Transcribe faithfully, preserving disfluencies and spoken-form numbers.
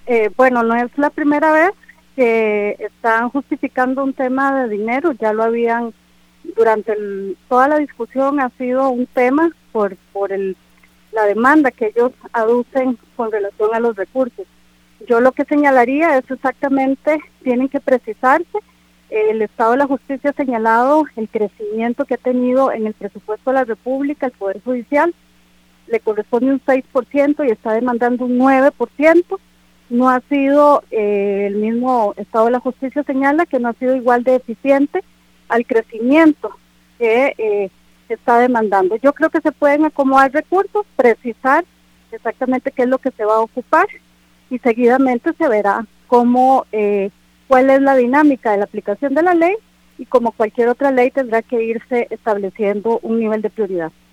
Eh, bueno, no es la primera vez que están justificando un tema de dinero, ya lo habían, durante el, toda la discusión ha sido un tema por, por el, la demanda que ellos aducen con relación a los recursos. Yo lo que señalaría es exactamente, tienen que precisarse, eh, el Estado de la Justicia ha señalado el crecimiento que ha tenido en el presupuesto de la República, el Poder Judicial, le corresponde un seis por ciento y está demandando un nueve por ciento. No ha sido, eh, el mismo Estado de la Justicia señala que no ha sido igual de eficiente al crecimiento que eh, está demandando. Yo creo que se pueden acomodar recursos, precisar exactamente qué es lo que se va a ocupar y seguidamente se verá cómo, eh, cuál es la dinámica de la aplicación de la ley y como cualquier otra ley tendrá que irse estableciendo un nivel de prioridad.